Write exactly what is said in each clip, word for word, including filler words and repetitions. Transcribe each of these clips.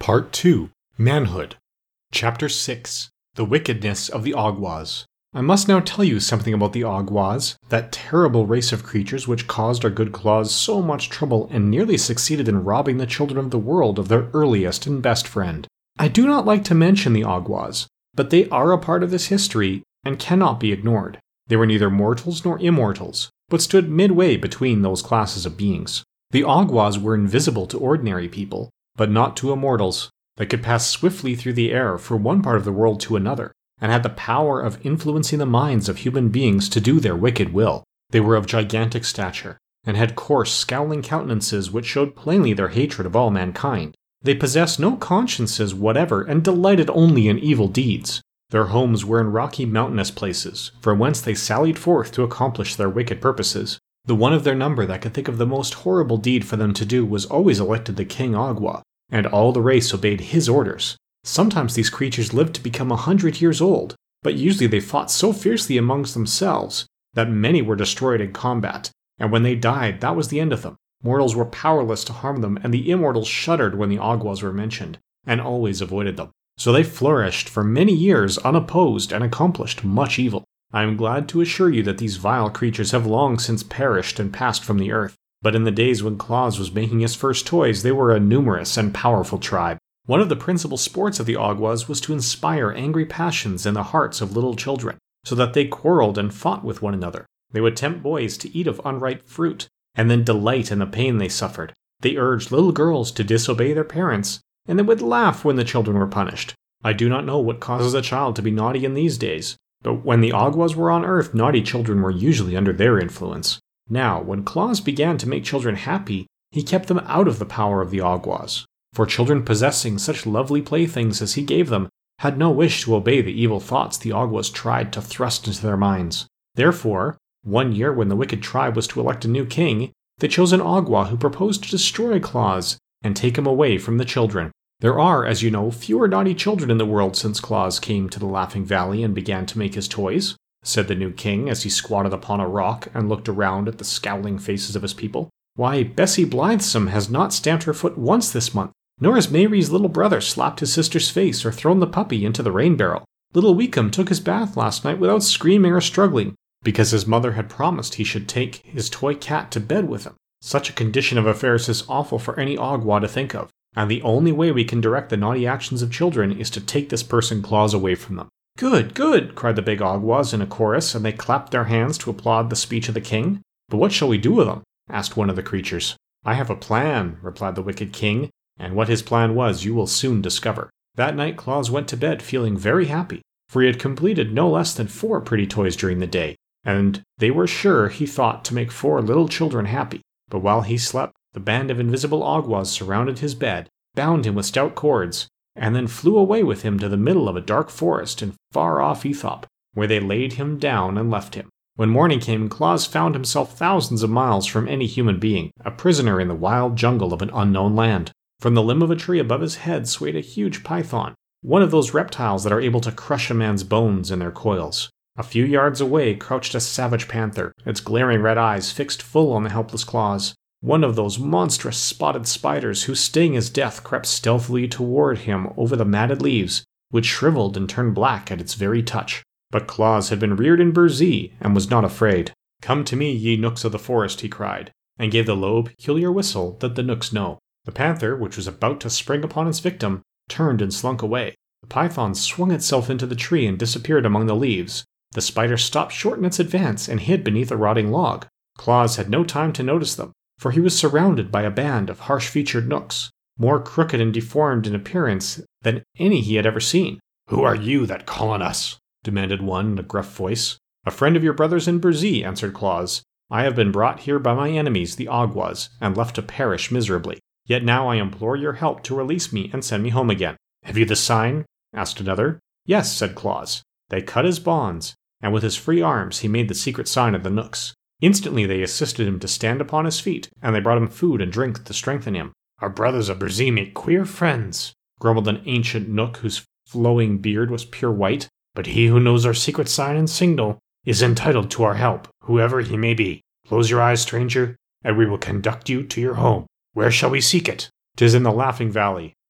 Part two. Manhood. Chapter six. The Wickedness of the Awgwas. I must now tell you something about the Awgwas, that terrible race of creatures which caused our good Claus so much trouble and nearly succeeded in robbing the children of the world of their earliest and best friend. I do not like to mention the Awgwas, but they are a part of this history and cannot be ignored. They were neither mortals nor immortals, but stood midway between those classes of beings. The Awgwas were invisible to ordinary people, but not to immortals. They could pass swiftly through the air from one part of the world to another, and had the power of influencing the minds of human beings to do their wicked will. They were of gigantic stature, and had coarse, scowling countenances which showed plainly their hatred of all mankind. They possessed no consciences whatever, and delighted only in evil deeds. Their homes were in rocky mountainous places, from whence they sallied forth to accomplish their wicked purposes. The one of their number that could think of the most horrible deed for them to do was always elected the King Awgwa, and all the race obeyed his orders. Sometimes these creatures lived to become a hundred years old, but usually they fought so fiercely amongst themselves that many were destroyed in combat, and when they died, that was the end of them. Mortals were powerless to harm them, and the immortals shuddered when the Awgwas were mentioned, and always avoided them. So they flourished for many years unopposed and accomplished much evil. I am glad to assure you that these vile creatures have long since perished and passed from the earth, but in the days when Claus was making his first toys, they were a numerous and powerful tribe. One of the principal sports of the Awgwas was to inspire angry passions in the hearts of little children, so that they quarreled and fought with one another. They would tempt boys to eat of unripe fruit, and then delight in the pain they suffered. They urged little girls to disobey their parents, and they would laugh when the children were punished. I do not know what causes a child to be naughty in these days, but when the Awgwas were on Earth, naughty children were usually under their influence. Now, when Claus began to make children happy, he kept them out of the power of the Awgwas. For children possessing such lovely playthings as he gave them had no wish to obey the evil thoughts the Awgwas tried to thrust into their minds. Therefore, one year when the wicked tribe was to elect a new king, they chose an Awgwa who proposed to destroy Claus and take him away from the children. There are, as you know, fewer naughty children in the world since Claus came to the Laughing Valley and began to make his toys, said the new king as he squatted upon a rock and looked around at the scowling faces of his people. Why, Bessie Blithesome has not stamped her foot once this month, nor has Mary's little brother slapped his sister's face or thrown the puppy into the rain barrel. Little Weekum took his bath last night without screaming or struggling, because his mother had promised he should take his toy cat to bed with him. Such a condition of affairs is awful for any Awgwa to think of, and the only way we can direct the naughty actions of children is to take this person Claus away from them. Good, good, cried the big Awgwas in a chorus, and they clapped their hands to applaud the speech of the king. But what shall we do with them? Asked one of the creatures. I have a plan, replied the wicked king, and what his plan was you will soon discover. That night Claus went to bed feeling very happy, for he had completed no less than four pretty toys during the day, and they were sure he thought to make four little children happy. But while he slept, the band of invisible Awgwas surrounded his bed, bound him with stout cords, and then flew away with him to the middle of a dark forest in far-off Ethop, where they laid him down and left him. When morning came, Claus found himself thousands of miles from any human being, a prisoner in the wild jungle of an unknown land. From the limb of a tree above his head swayed a huge python, one of those reptiles that are able to crush a man's bones in their coils. A few yards away crouched a savage panther, its glaring red eyes fixed full on the helpless Claus. One of those monstrous spotted spiders whose sting as death crept stealthily toward him over the matted leaves, which shriveled and turned black at its very touch. But Claus had been reared in Burzee, and was not afraid. Come to me, ye nooks of the forest, he cried, and gave the low, peculiar whistle that the nooks know. The panther, which was about to spring upon its victim, turned and slunk away. The python swung itself into the tree and disappeared among the leaves. The spider stopped short in its advance and hid beneath a rotting log. Claus had no time to notice them, for he was surrounded by a band of harsh-featured nooks, more crooked and deformed in appearance than any he had ever seen. Who are you that call on us? Demanded one in a gruff voice. A friend of your brothers in Burzee, answered Claus. I have been brought here by my enemies, the Awgwas, and left to perish miserably. Yet now I implore your help to release me and send me home again. Have you the sign? Asked another. Yes, said Claus. They cut his bonds, and with his free arms he made the secret sign of the nooks. Instantly they assisted him to stand upon his feet, and they brought him food and drink to strengthen him. Our brothers of Burzee make queer friends, grumbled an ancient nook whose flowing beard was pure white. But he who knows our secret sign and signal is entitled to our help, whoever he may be. Close your eyes, stranger, and we will conduct you to your home. Where shall we seek it? 'Tis in the Laughing Valley,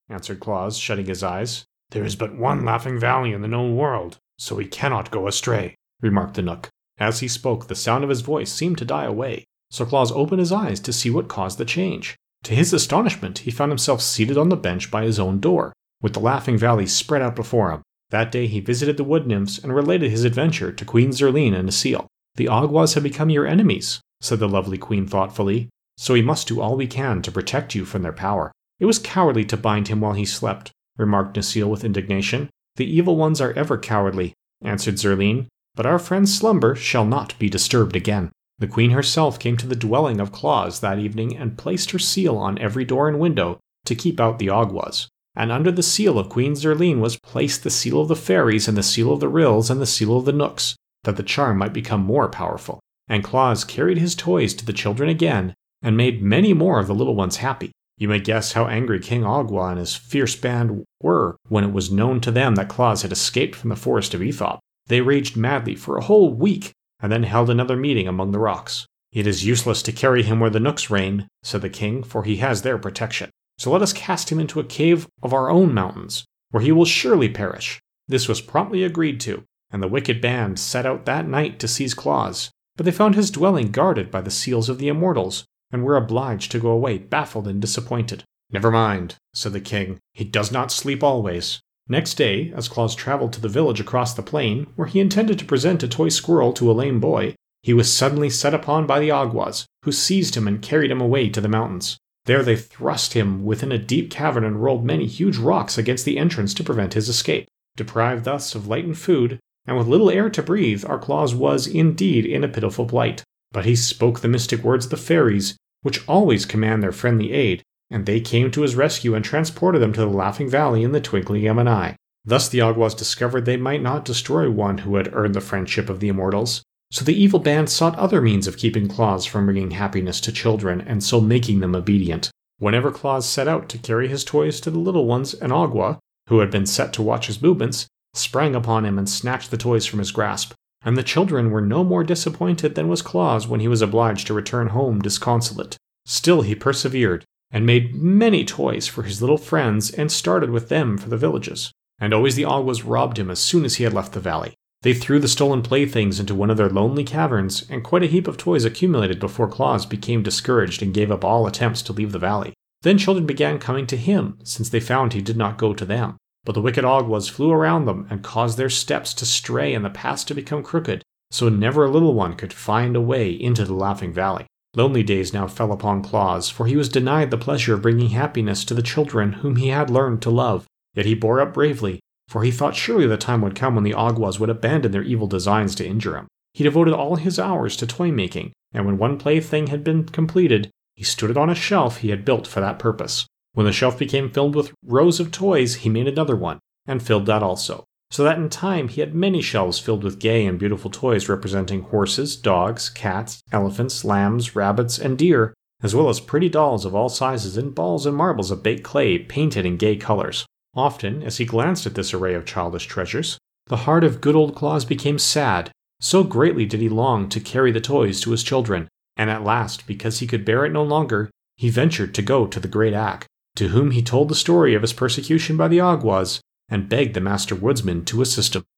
answered Claus, shutting his eyes. There is but one Laughing Valley in the known world, so we cannot go astray, remarked the Knook. As he spoke, the sound of his voice seemed to die away, so Claus opened his eyes to see what caused the change. To his astonishment, he found himself seated on the bench by his own door, with the Laughing Valley spread out before him. That day he visited the wood nymphs and related his adventure to Queen Zurline and Necile. The Awgwas have become your enemies, said the lovely queen thoughtfully, so we must do all we can to protect you from their power. It was cowardly to bind him while he slept, remarked Necile with indignation. The evil ones are ever cowardly, answered Zurline, but our friend's slumber shall not be disturbed again. The queen herself came to the dwelling of Claus that evening and placed her seal on every door and window to keep out the Awgwas. And under the seal of Queen Zurline was placed the seal of the fairies and the seal of the Ryls and the seal of the Knooks, that the charm might become more powerful. And Claus carried his toys to the children again, and made many more of the little ones happy. You may guess how angry King Awgwa and his fierce band were when it was known to them that Claus had escaped from the forest of Ethop. They raged madly for a whole week, and then held another meeting among the rocks. It is useless to carry him where the Knooks reign, said the king, for he has their protection. So let us cast him into a cave of our own mountains, where he will surely perish. This was promptly agreed to, and the wicked band set out that night to seize Claus, but they found his dwelling guarded by the seals of the immortals, and were obliged to go away baffled and disappointed. Never mind, said the king, he does not sleep always. Next day, as Claus traveled to the village across the plain, where he intended to present a toy squirrel to a lame boy, he was suddenly set upon by the Awgwas, who seized him and carried him away to the mountains. There they thrust him within a deep cavern and rolled many huge rocks against the entrance to prevent his escape. Deprived thus of light and food, and with little air to breathe, our Claus was indeed in a pitiful plight. But he spoke the mystic words of the fairies, which always command their friendly aid, and they came to his rescue and transported him to the Laughing Valley in the twinkling of an eye. Thus the Awgwas discovered they might not destroy one who had earned the friendship of the immortals, so the evil band sought other means of keeping Claus from bringing happiness to children and so making them obedient. Whenever Claus set out to carry his toys to the little ones, an Awgwa, who had been set to watch his movements, sprang upon him and snatched the toys from his grasp, and the children were no more disappointed than was Claus when he was obliged to return home disconsolate. Still he persevered, and made many toys for his little friends and started with them for the villages. And always the Awgwas robbed him as soon as he had left the valley. They threw the stolen playthings into one of their lonely caverns, and quite a heap of toys accumulated before Claus became discouraged and gave up all attempts to leave the valley. Then children began coming to him, since they found he did not go to them. But the wicked Awgwas flew around them and caused their steps to stray and the paths to become crooked, so never a little one could find a way into the Laughing Valley. Lonely days now fell upon Claus, for he was denied the pleasure of bringing happiness to the children whom he had learned to love. Yet he bore up bravely, for he thought surely the time would come when the Awgwas would abandon their evil designs to injure him. He devoted all his hours to toy-making, and when one plaything had been completed, he stood it on a shelf he had built for that purpose. When the shelf became filled with rows of toys, he made another one, and filled that also, so that in time he had many shelves filled with gay and beautiful toys representing horses, dogs, cats, elephants, lambs, rabbits, and deer, as well as pretty dolls of all sizes and balls and marbles of baked clay painted in gay colors. Often, as he glanced at this array of childish treasures, the heart of good old Claus became sad, so greatly did he long to carry the toys to his children, and at last, because he could bear it no longer, he ventured to go to the great Ak, to whom he told the story of his persecution by the Awgwas, and begged the Master Woodsman to assist him.